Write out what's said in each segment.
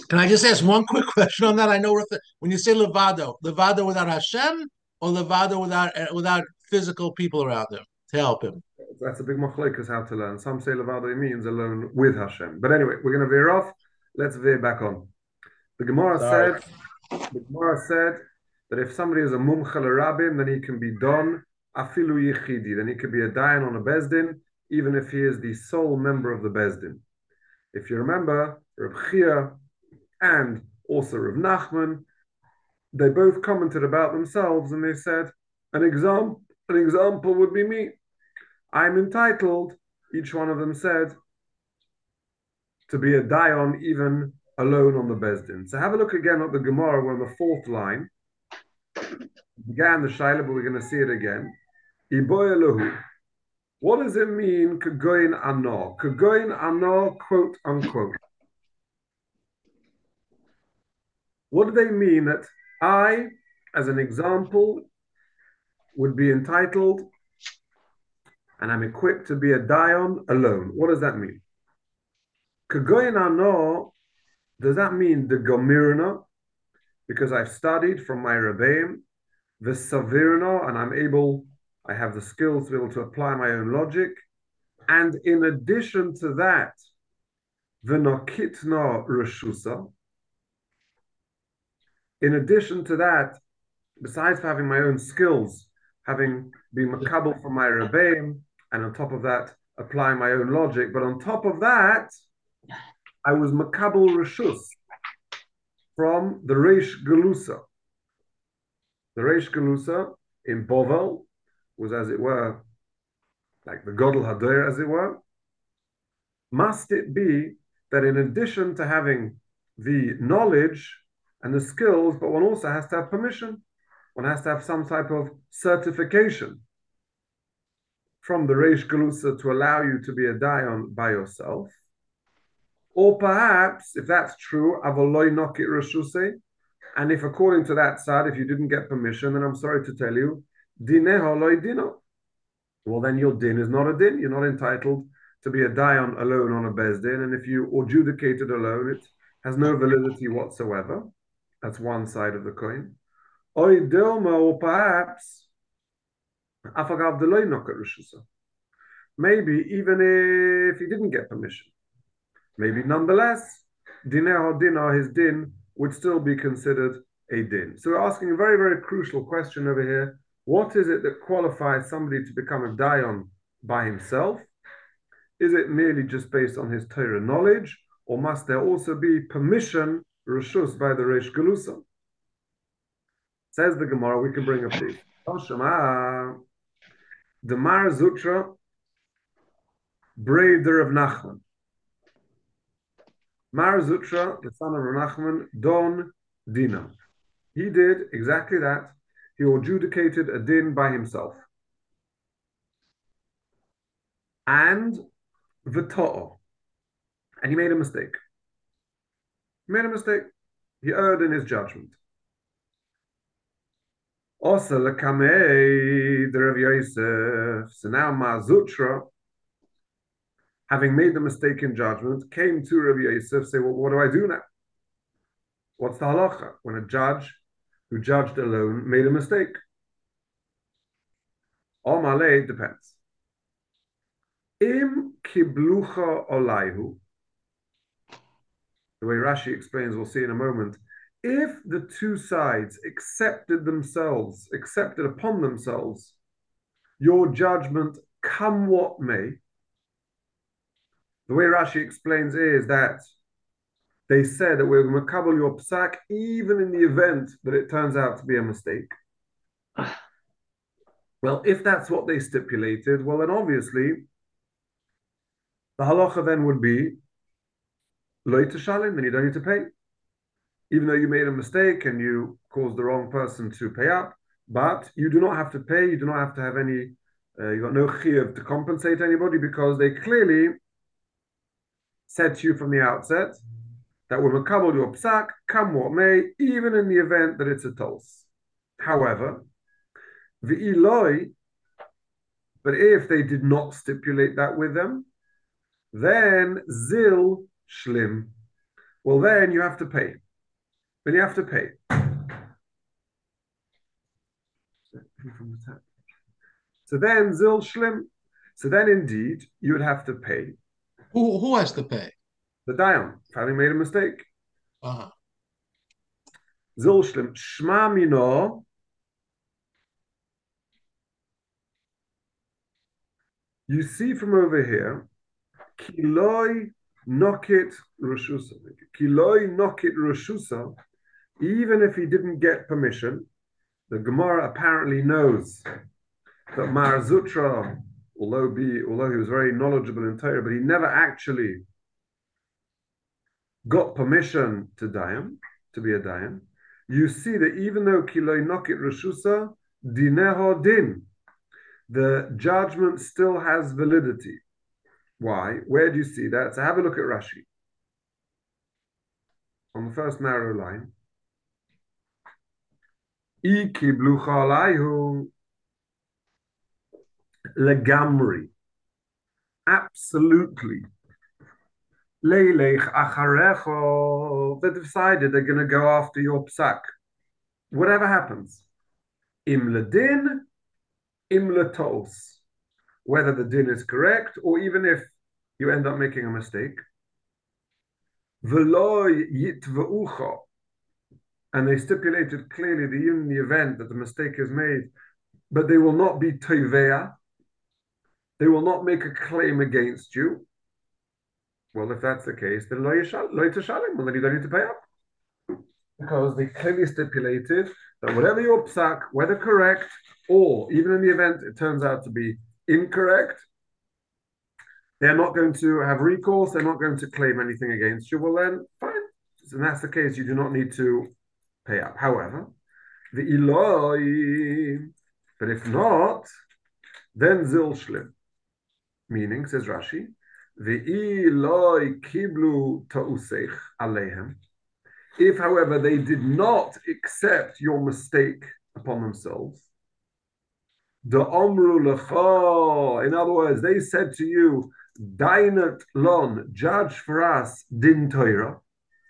Can I just ask one quick question on that? I know when you say levado, levado without Hashem or levado without physical people around him to help him. That's a big machlokes how to learn. Some say levado means alone with Hashem. But anyway, we're going to veer off. Let's veer back on. The Gemara Sorry. said, the Gemara said that if somebody is a mumcha l'rabim, then he can be don afilu yichidi. Then he could be a dayan on a bezdin, even if he is the sole member of the bezdin. If you remember, Reb Chia and also Reb Nachman, they both commented about themselves and they said, an example would be me. I'm entitled, each one of them said, to be a dayan even alone on the Bezdin. So have a look again at the Gemara. We're on the fourth line. Began the Shaila, but we're going to see it again. Iboy Elohu. What does it mean, Kagoin Ano? Kagoin Ano, quote unquote. What do they mean that I, as an example, would be entitled and I'm equipped to be a dayan alone? What does that mean? Kagoin Ano, does that mean the Gomirna? Because I've studied from my Rebbeim, the Savirna, and I have the skills to be able to apply my own logic. And in addition to that, the Nokitna Reshusa. In addition to that, besides having my own skills, having been makabel from my Rebbeim, and on top of that, applying my own logic, but on top of that, I was makabel Reshus from the Reish Galusa. The Reish Galusa in Bovel was, as it were, like the Godel Hadir, as it were. Must it be that in addition to having the knowledge and the skills, but one also has to have permission? One has to have some type of certification from the Reish Galusa to allow you to be a dayan by yourself. Or perhaps, if that's true, avoloi nokit reshuse, and if according to that side, if you didn't get permission, then I'm sorry to tell you, dineho loy dino. Well, then your din is not a din. You're not entitled to be a dayan alone on a bezdin, and if you adjudicated alone, it has no validity whatsoever. That's one side of the coin. Oy dilma, or perhaps, afagav deloy nokit reshuse. Maybe even if he didn't get permission. Maybe nonetheless, dineh dinah, his din would still be considered a din. So we're asking a very, very crucial question over here. What is it that qualifies somebody to become a dayan by himself? Is it merely just based on his Torah knowledge, or must there also be permission, reshus, by the Reish Galusa? Says the Gemara, we can bring up this. The Mar Zutra, brother of Nachman. Mar Zutra, the son of Nachman, Don Dina. He did exactly that. He adjudicated a din by himself. And v'to'o. And he made a mistake. He made a mistake. He erred in his judgment. Also, lekamei the Rav Yosef. So now Mar Zutra, having made the mistake in judgment, came to Rabbi Yosef, say, well, what do I do now? What's the halacha when a judge who judged alone made a mistake? Omale, it depends. Im kiblucha olayhu. The way Rashi explains, we'll see in a moment. If the two sides accepted upon themselves, your judgment, come what may. The way Rashi explains is that they said that we're going to makabel your psak even in the event that it turns out to be a mistake. Well, if that's what they stipulated, well, then obviously the halacha then would be lo tishalim, then you don't need to pay. Even though you made a mistake and you caused the wrong person to pay up, but you do not have to pay, you do not have to have any, you got no chiyuv to compensate anybody because they clearly said to you from the outset that we're makabel your psak, come what may, even in the event that it's a tos. However, the Eloi, but if they did not stipulate that with them, then zil shlim. well, then you have to pay. Then you have to pay. So then Zil Shlim. So then indeed you would have to pay. Who has to pay? The Dayan, if having made a mistake. Uh-huh. Zil Shlim. Shma Mino. You see from over here, Kiloi Nokit Rashusa. Kiloi Nokit Rashusa, even if he didn't get permission, the Gemara apparently knows that Mar Zutra, although he was very knowledgeable in Torah, but he never actually got permission to Dayan, to be a Dayan. You see that even though Kiloi Nokit Rashusa, Dineho Din, the judgment still has validity. Why? Where do you see that? So have a look at Rashi. On the first narrow line. I kiblu chalayhu legamri. Absolutely. Leilech acharecho. They decided they're going to go after your psak. Whatever happens. Im ledin, im letos. Whether the din is correct or even if you end up making a mistake. Veloy yitveucha. And they stipulated clearly that even in the event that the mistake is made, but they will not be toveya, they will not make a claim against you. Well, if that's the case, then lo tashalim, well, then you don't need to pay up. Because they clearly stipulated that whatever your psak, whether correct or even in the event it turns out to be incorrect, they're not going to have recourse, they're not going to claim anything against you. Well, then, fine. And that's the case, you do not need to pay up. However, the Eloi, but if not, then Zil Shlim. Meaning, says Rashi, the Eloi Kiblu Ta'usech Alehem. If, however, they did not accept your mistake upon themselves, the Omru Lecha, in other words, they said to you, Dainat Lon, judge for us, Din Torah.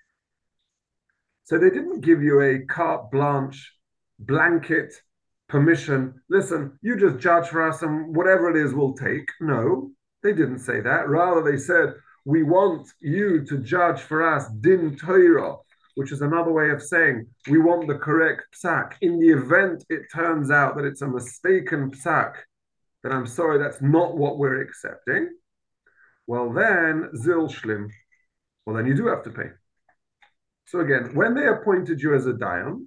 So they didn't give you a carte blanche, blanket permission. Listen, you just judge for us and whatever it is we'll take. No, they didn't say that. Rather, they said, we want you to judge for us din Torah, which is another way of saying we want the correct psak. In the event it turns out that it's a mistaken psak, then I'm sorry, that's not what we're accepting. Well, then, Zil Shlim. Well, then you do have to pay. So again, when they appointed you as a dayan,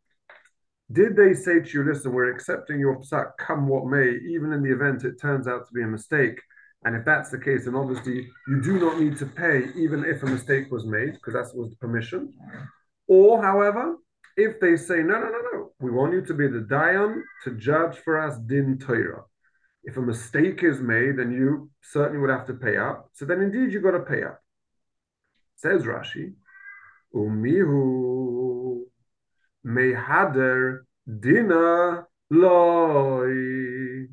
did they say to you, listen, we're accepting your psak come what may, even in the event it turns out to be a mistake? And if that's the case, then obviously you do not need to pay even if a mistake was made, because that was the permission. Or, however, if they say, no, we want you to be the dayan to judge for us din Torah. If a mistake is made, then you certainly would have to pay up. So then indeed you've got to pay up. Says Rashi, Umihu mehader dina loy.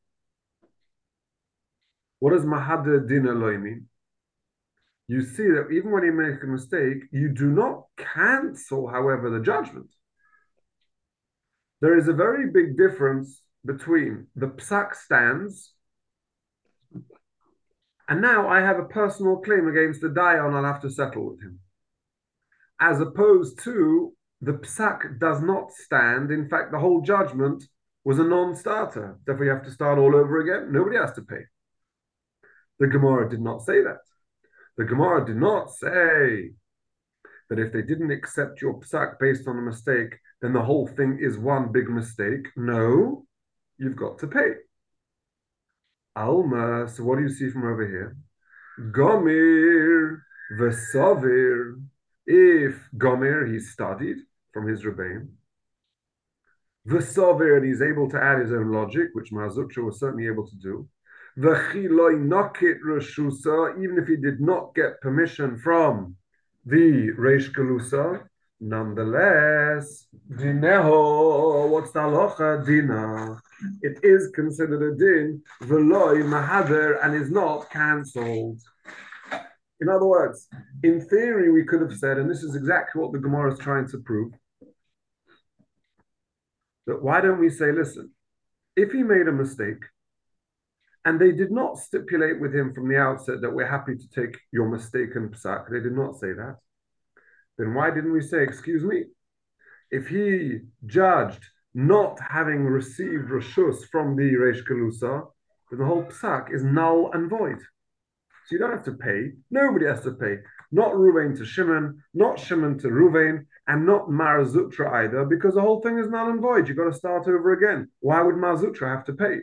What does mahader dina loy mean? You see that even when you make a mistake, you do not cancel, however, the judgment. There is a very big difference between the psak stands and now I have a personal claim against the dayan, I'll have to settle with him. As opposed to the psak does not stand. In fact, the whole judgment was a non-starter. Therefore, you have to start all over again. Nobody has to pay. The Gemara did not say that. The Gemara did not say that if they didn't accept your psak based on a mistake, then the whole thing is one big mistake. No, you've got to pay. Alma, so what do you see from over here? Gomir v'savir. If Gomer, he studied from his Rebbeim, V'savir, and he's able to add his own logic, which Mar Zutra was certainly able to do, V'chiloi nokit reshusa, even if he did not get permission from the Reish Galusa, nonetheless, dineho, what's the halacha? Dina. It is considered a din, v'loi mahader, and is not cancelled. In other words, in theory, we could have said, and this is exactly what the Gemara is trying to prove, that why don't we say, listen, if he made a mistake, and they did not stipulate with him from the outset that we're happy to take your mistaken psak, they did not say that, then why didn't we say, excuse me, if he judged not having received reshus from the Reish Galusa, then the whole psak is null and void. So you don't have to pay. Nobody has to pay. Not Ruvain to Shimon, not Shimon to Ruvain, and not Marazutra either, because the whole thing is null and void. You've got to start over again. Why would Marazutra have to pay?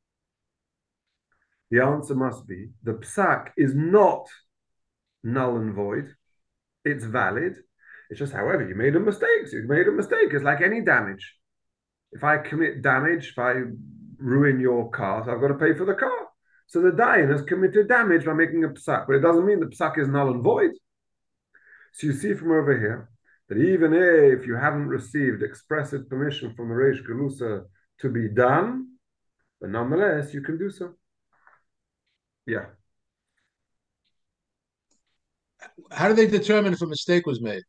The answer must be the psak is not null and void. It's valid. It's just, however, you made a mistake. So you made a mistake. It's like any damage. If I commit damage, if I ruin your car, so I've got to pay for the car. So the dayan has committed damage by making a psak, but it doesn't mean the psak is null and void. So you see from over here that even if you haven't received expressive permission from the Reish Galusa to be done, but nonetheless, you can do so. Yeah. How do they determine if a mistake was made?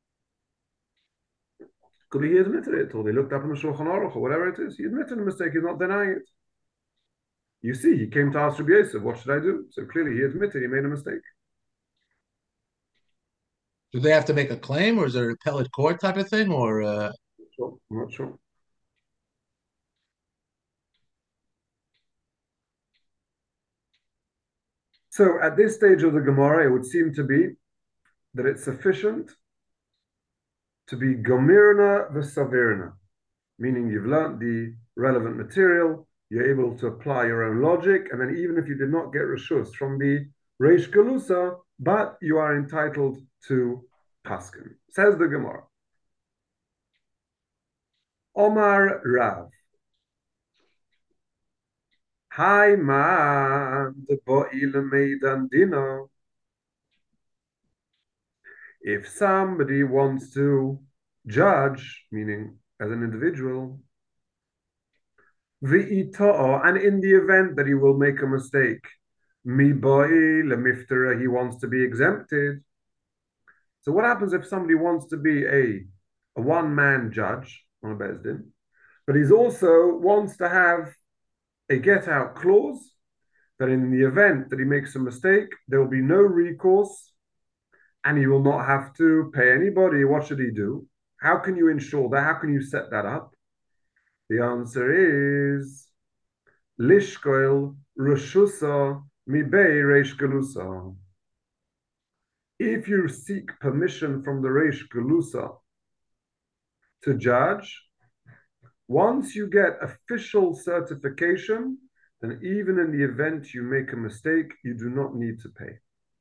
Could he admitted it, or they looked up in the Shulchan Aruch, or whatever it is. He admitted a mistake, he's not denying it. You see, he came to ask Rabbi Yosef, what should I do? So clearly he admitted he made a mistake. Do they have to make a claim, or is it an appellate court type of thing, or? I'm not sure. So at this stage of the Gemara, it would seem to be that it's sufficient to be gomirna v'savirna, meaning you've learned the relevant material, you're able to apply your own logic, and then even if you did not get reshus from the Reish Galusa, but you are entitled to paskin. Says the Gemara. Omar Rav. Hi man, the bo'il meidan dino. If somebody wants to judge, meaning as an individual, v'ito'o, and in the event that he will make a mistake, mi bo'il miftera, he wants to be exempted. So what happens if somebody wants to be a one-man judge on a Beis Din, but he also wants to have a get-out clause that in the event that he makes a mistake, there will be no recourse and he will not have to pay anybody? What should he do? How can you ensure that? How can you set that up? The answer is lishkoil reshusa mibei reish galusa. If you seek permission from the reish galusa to judge, once you get official certification, then even in the event you make a mistake, you do not need to pay.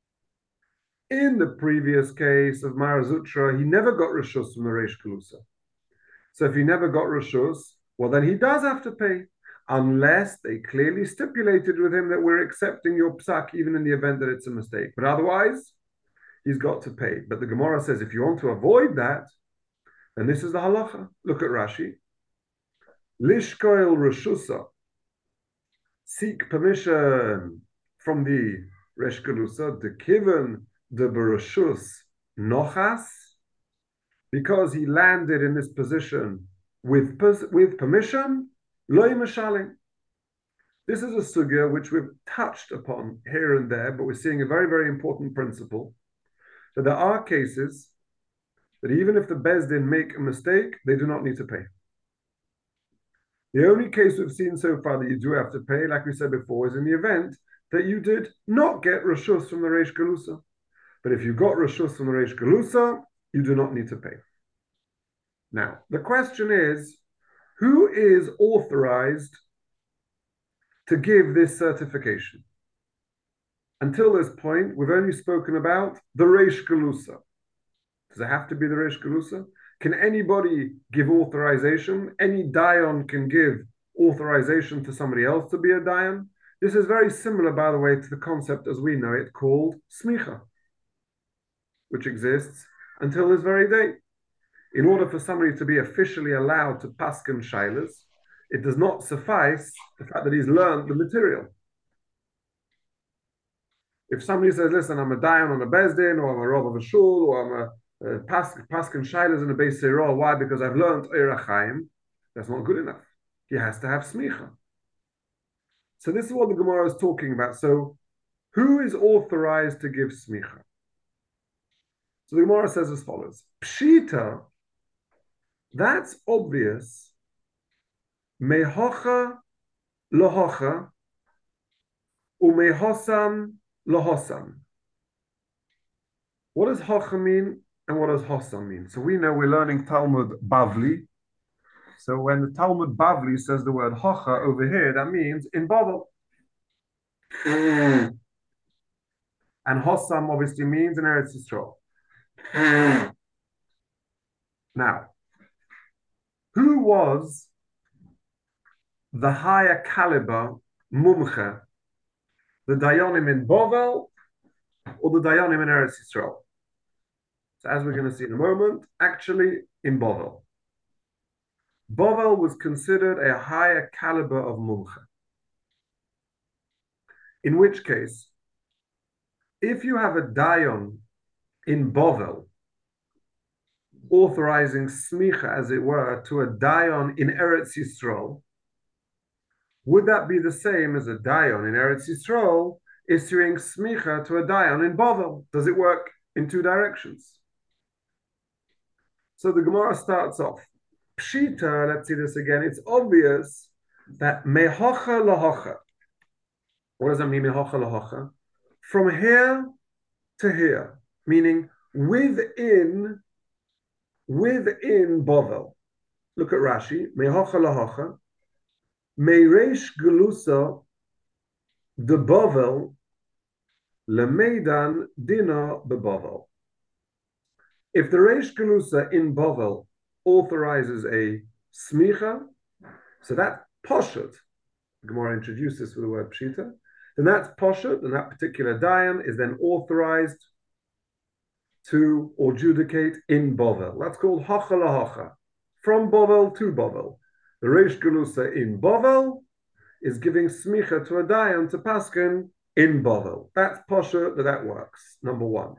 In the previous case of Marazutra, he never got reshus from the Reish Galusa. So if he never got reshus, well, then he does have to pay, unless they clearly stipulated with him that we're accepting your psak even in the event that it's a mistake. But otherwise, he's got to pay. But the Gemara says if you want to avoid that, then this is the halacha. Look at Rashi. Lishkoil reshusa. Seek permission from the Reish Galusa, the kiven the bereshus nochas, because he landed in this position with permission, loy mashalim. This is a sugya which we've touched upon here and there, but we're seeing a very, very important principle, that there are cases that even if the Beis Din make a mistake, they do not need to pay. The only case we've seen so far that you do have to pay, like we said before, is in the event that you did not get reshus from the Reish Galusa. But if you got reshus from the Reish Galusa, you do not need to pay. Now, the question is, who is authorized to give this certification? Until this point, we've only spoken about the Reish Galusa. Does it have to be the Reish Galusa? Can anybody give authorization? Any dayan can give authorization to somebody else to be a dayan? This is very similar, by the way, to the concept as we know it called smicha, which exists until this very day. In order for somebody to be officially allowed to paskin shailas, it does not suffice the fact that he's learned the material. If somebody says, listen, I'm a dayan on a bezdin, or I'm a rav of a shul, or I'm a paskin shailas in a beis seirah, why? Because I've learned Eira Chaim, that's not good enough. He has to have smicha. So this is what the Gemara is talking about. So who is authorized to give smicha? So the Gemara says as follows. Pshita, that's obvious. Mehocha lohocha, umehosam lohosam. What does hocha mean and what does hosam mean? So we know we're learning Talmud Bavli. So when the Talmud Bavli says the word hocha over here, that means in Bavel. And hosam obviously means in Eretz Yisrael. Now, who was the higher caliber mumche, the Dayanim in Bavel or the Dayanim in Eretz Yisrael? So as we're going to see in a moment, actually in Bavel. Bavel was considered a higher caliber of mumche. In which case, if you have a Dayan in Bavel authorizing smicha, as it were, to a Dayan in Eretz Yisrael, would that be the same as a Dayan in Eretz Yisrael issuing smicha to a Dayan in Bavel? Does it work in two directions? So the Gemara starts off. Pshita, let's see this again. It's obvious that mehocha lahocha. What does that mean, mehocha lahocha? From here to here, meaning within Bavel. Look at Rashi. Mehocha lahocha. Meiresh gelusa de Bavel lemeidan dina bebavel. If the Reish Gelusa in Bavel authorizes a smicha, so that poshut, Gemara introduced this with the word pshita, then that's poshut, and that particular dayan is then authorized to adjudicate in Bavel. That's called hacha lahacha, from Bavel to Bavel. The Reish Gelusa in Bavel is giving smicha to a dayan to paskin in Bavel. That's poshut, that works, number one.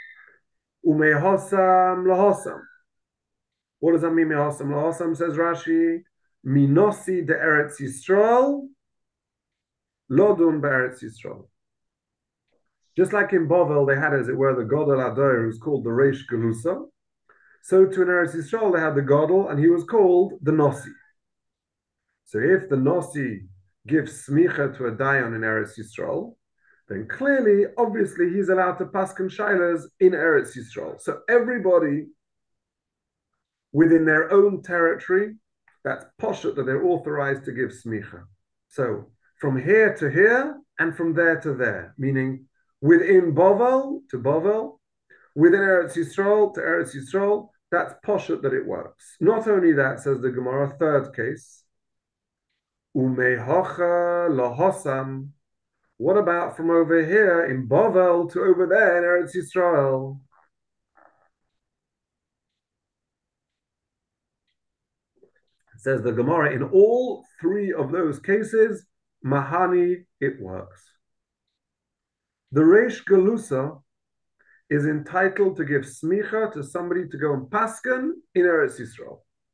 Umehosam lahosam. What does that mean, mehosam lahosam? Says Rashi, minosi de Eretz Yisrael, lodun be'eretz Yisrael. Just like in Bavel, they had, as it were, the Godel Adoyer, who's called the Reish Gelusa. So to in Eretz Yisrael, they had the Godel, and he was called the Nosi. So if the Nosi gives smicha to a dayan in Eretz Yisrael, then clearly, obviously, he's allowed to paskin shailas in Eretz Yisrael. So everybody within their own territory, that's poshut, that they're authorized to give smicha. So from here to here and from there to there, meaning within Bavel to Bavel, within Eretz Yisrael to Eretz Yisrael, that's poshut that it works. Not only that, says the Gemara, third case, umehocha lahosam. What about from over here in Bavel to over there in Eretz Yisrael? It says the Gemara, in all three of those cases, Mahani, it works. The Reish Gelusa is entitled to give smicha to somebody to go and paskin in Eretz Yisrael.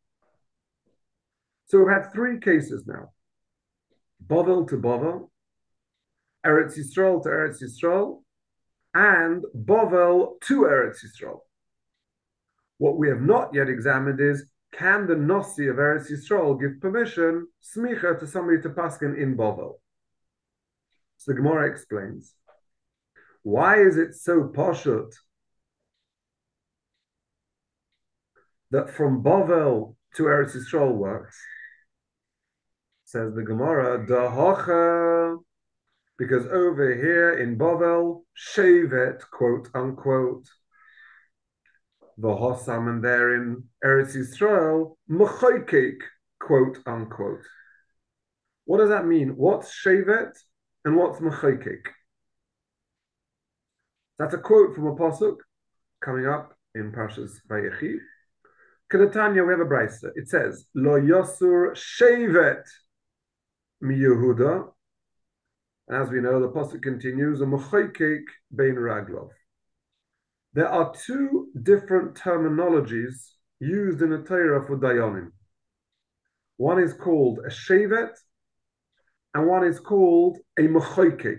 So we've had three cases now. Bavel to Bavel, Eretz Yisrael to Eretz Yisrael, and Bavel to Eretz Yisrael. What we have not yet examined is, can the Nosi of Eretz Yisrael give permission, smicha, to somebody to paskin in Bavel? So the Gemara explains, why is it so poshut that from Bavel to Eretz Yisrael works? Says the Gemara, Dahocha, because over here in Bavel, Shevet, quote unquote, V'hosam, and there in Eretz Yisrael, Mechoykek, quote unquote. What does that mean? What's Shevet and what's Mechoykek? That's a quote from a pasuk coming up in Parshas Vayechi. Kedatanya, we have a brayso. It says, Lo Yosur Shevet mi Yehuda And as we know, the pasuk continues, "U'mechoykek bein raglov." There are two different terminologies used in the Torah for dayanim. One is called a shevet, and one is called a mechoykek.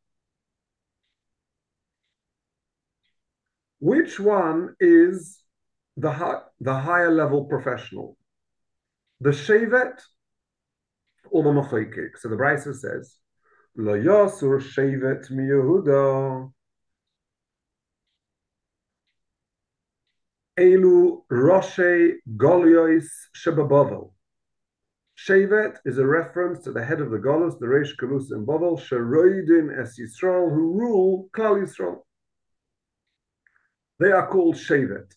Which one is the higher level professional? The shevet or the mechoykek? So the Brisa says, "Lo yasur shevet mi Yehuda elu roshe goliois shebabavel." Shevet is a reference to the head of the Golos, the Reish Kalus in Bavel, Sheroidin es Yisrael, who rule Klal Yisrael. They are called Shevet.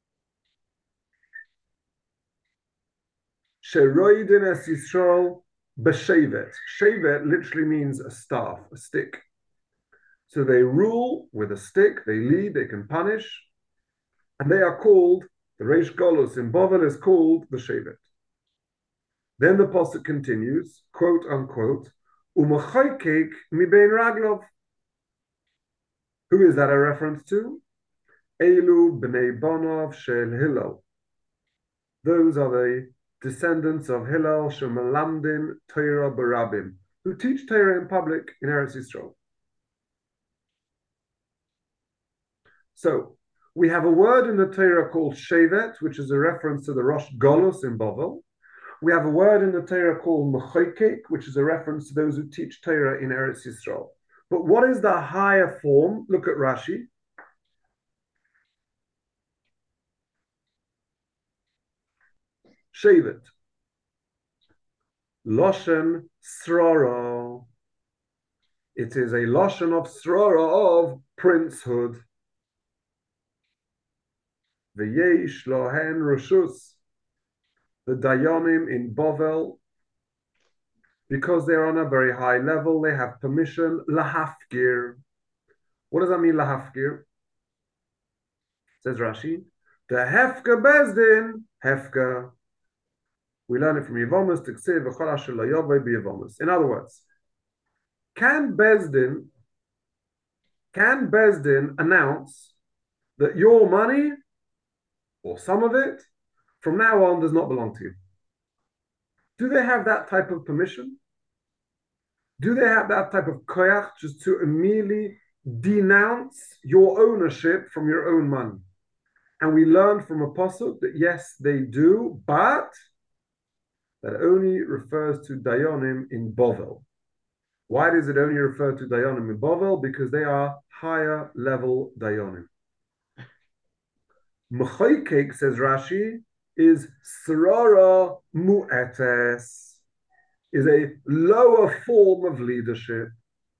Sheroidin es Yisrael b'Shevet. Shevet literally means a staff, a stick. So they rule with a stick, they lead, they can punish, and they are called, the Reish Golos in Bavel is called the Shevet. Then the pasuk continues, quote unquote, "U'mechoykek mi bein raglov." Who is that a reference to? Elu b'nei bonov shel Hillel. Those are the descendants of Hillel shemalamdin Torah barabim, who teach Torah in public in Eretz Yisrael. So we have a word in the Torah called Shevet, which is a reference to the Rosh Golos in Bavel. We have a word in the Torah called Mechoykek, which is a reference to those who teach Torah in Eretz Yisrael. But what is the higher form? Look at Rashi. Shevet. Loshen Srora. It is a Loshen of Srora, of princehood. V'yesh lohen Rishus. The Dayanim in Bovel, because they're on a very high level, they have permission, lahafgir. What does that mean, lahafgir? Says Rashi, the hefka bezdin, hefka. We learn it from Yevomus, Tiksiv, v'chol asher lo yovei b'Yevomus. In other words, can Bezdin announce that your money, or some of it, from now on does not belong to you? Do they have that type of permission? Do they have that type of koyach just to immediately denounce your ownership from your own money? And we learn from a pasuk that yes, they do, but that only refers to Dayanim in Bovel. Why does it only refer to Dayanim in Bovel? Because they are higher level Dayanim. Mechoykek, says Rashi, is Srara Mu'etes, is a lower form of leadership.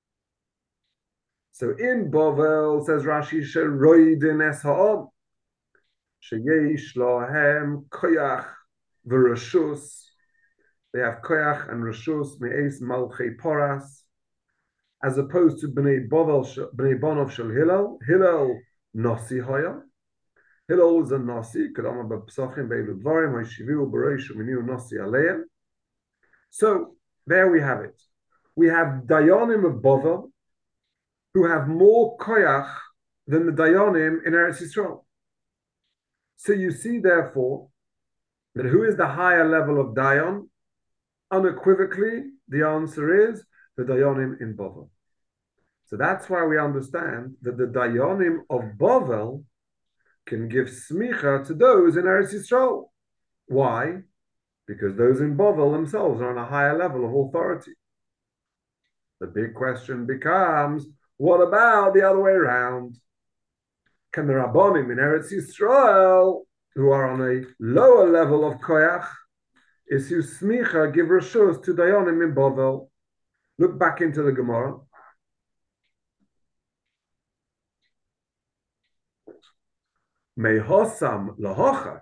So in Bovel, says Rashi, Sheroidin es ha'om, sheyesh lahem koyach v'rashus. They have koyach and rashus me'es malchei poras, as opposed to bnei bonov shel Hillel. Hillel nasi haya. Hillel is a nasi. Kedama b'psachim be'elu dvarim ha'yishivu b'reish u'miniu nasi aleim. So there we have it. We have Dayanim of Bovel who have more koyach than the Dayanim in Eretz Yisrael. So you see, therefore, that who is the higher level of Dayan? Unequivocally, the answer is the Dayanim in Bovel. So that's why we understand that the Dayanim of Bovel can give smicha to those in Eretz Yisrael. Why? Because those in Bovel themselves are on a higher level of authority. The big question becomes, what about the other way around? Can the Rabbonim in Eretz Yisrael, who are on a lower level of koyach, is you smicha give reshus to Dayanim in Bovel? Look back into the Gemara. Mehosam lahocha,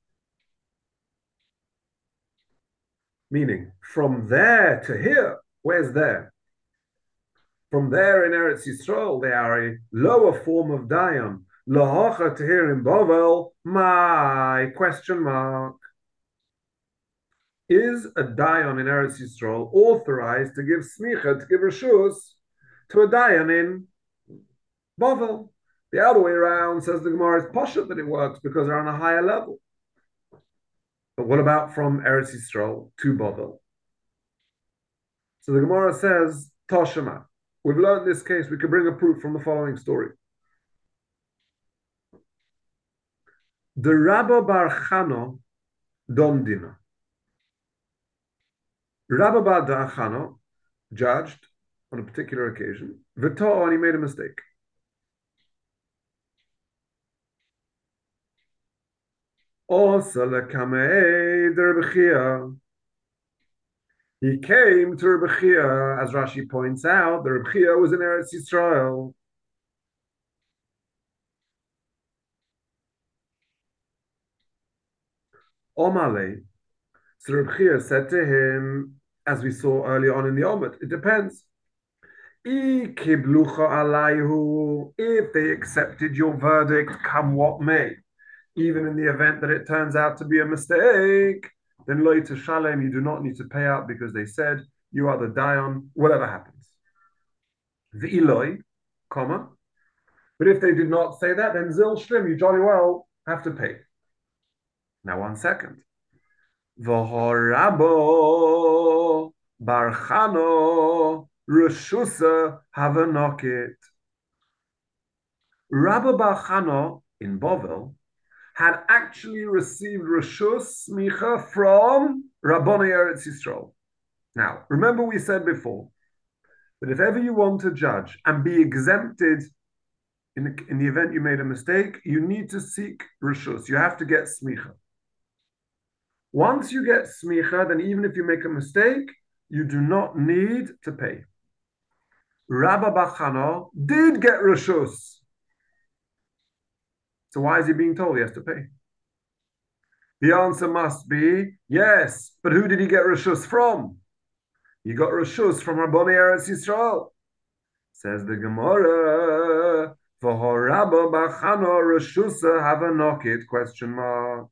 meaning from there to here. Where's there? From there in Eretz Yisrael, they are a lower form of Dayan. Lahocha to here in Bovel, my question mark. is a dayan in Eretz Yisrael authorized to give smicha, to give reshus to a dayan in Bavel? The other way around, says the Gemara, is poshut that it works because they're on a higher level. But what about from Eretz Yisrael to Bavel? So the Gemara says, Toshema. We've learned this case, we can bring a proof from the following story. The Rabba Bar Chano Don Dina. Rabba Bar Chano judged on a particular occasion, V'to, and he made a mistake. He came to Rebbe Chia, as Rashi points out. The Rebbe Chia was in Eretz Yisrael. Omale. So Rebbe Chia said to him, as we saw early on in the Omid, it depends. If they accepted your verdict, come what may, even in the event that it turns out to be a mistake, then lo shalem, you do not need to pay out because they said you are the dayan, whatever happens. The Eloi, comma. But if they did not say that, then zil shlim, you jolly well have to pay. Now 1 second. V'horabo barchano reshusa havanokit. Rabbi Barchano in Bovel had actually received reshus smicha from Rabboni Eretz Yisrael. Now, remember we said before that if ever you want to judge and be exempted in the event you made a mistake, you need to seek reshus. You have to get smicha. Once you get smicha, then even if you make a mistake, you do not need to pay. Rabbi Bachano did get reshus. So why is he being told he has to pay? The answer must be yes, but who did he get reshus from? He got reshus from Rabboni Eretz Yisrael. Says the Gemara, for Rabbi Bachano reshusa havanokit, question mark.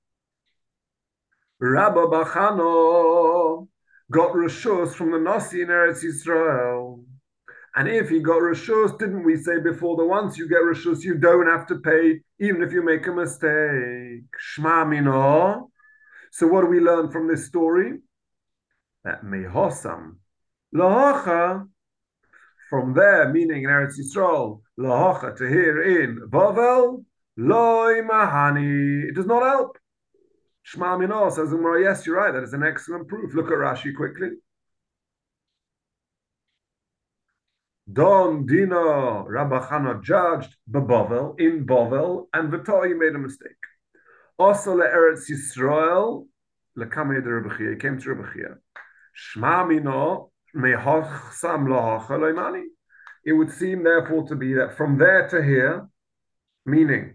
Rabbi Bachano got reshus from the Nasi in Eretz Yisrael. And if he got reshus, didn't we say before that once you get reshus, you don't have to pay, even if you make a mistake? Shma mino. So what do we learn from this story? That mehosam lahacha, from there, meaning in Eretz Yisrael, lahacha, to here in Bavel, loy mahani, it does not help. Shma mino, says Umar, yes, you're right, that is an excellent proof. Look at Rashi quickly. Don Dino Rabachana judged Bavel in Bavel, and V'to made a mistake. Also le'eretz Yisrael lekamei de Rebbe Chia, he came to Rebbe Chia. Shma mino mehochsam lahacha loimani. It would seem therefore to be that from there to here, meaning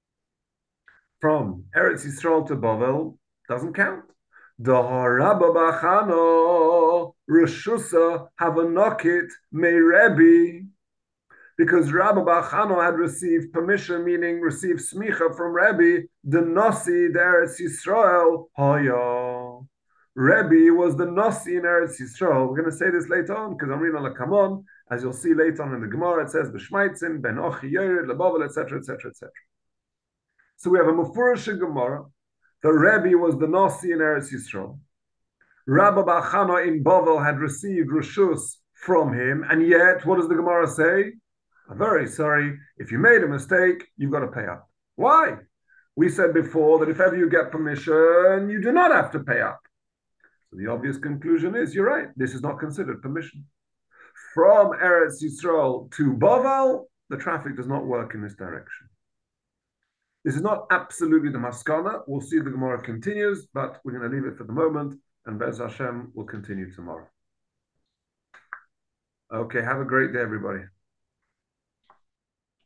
from Eretz Yisrael to Bavel, doesn't count. The Rabba Bachano Reshusa Havanokit Me Rebbe, because Rabba Bachano had received permission, meaning received smicha from Rebbe, the Nasi, the Eretz Yisrael, Hoya. Rebbe was the Nasi in Eretz Yisrael. We're going to say this later on, because I'm reading Lakamon, as you'll see later on in the Gemara, it says, B'shmaitzin, Ben Ochi Yered, Lebavel, etc., etc., etc. So we have a Mufurish Gemara. The Rebbe was the Nasi in Eretz Yisrael. Rabbi Bachana in Bavel had received Reshus from him, and yet, what does the Gemara say? I'm very sorry, if you made a mistake, you've got to pay up. Why? We said before that if ever you get permission, you do not have to pay up. So the obvious conclusion is, you're right, this is not considered permission. From Eretz Yisrael to Bavel, the traffic does not work in this direction. This is not absolutely the maskana. We'll see the Gemara continues, but we're going to leave it for the moment, and Be'ez Hashem will continue tomorrow. Okay, have a great day, everybody.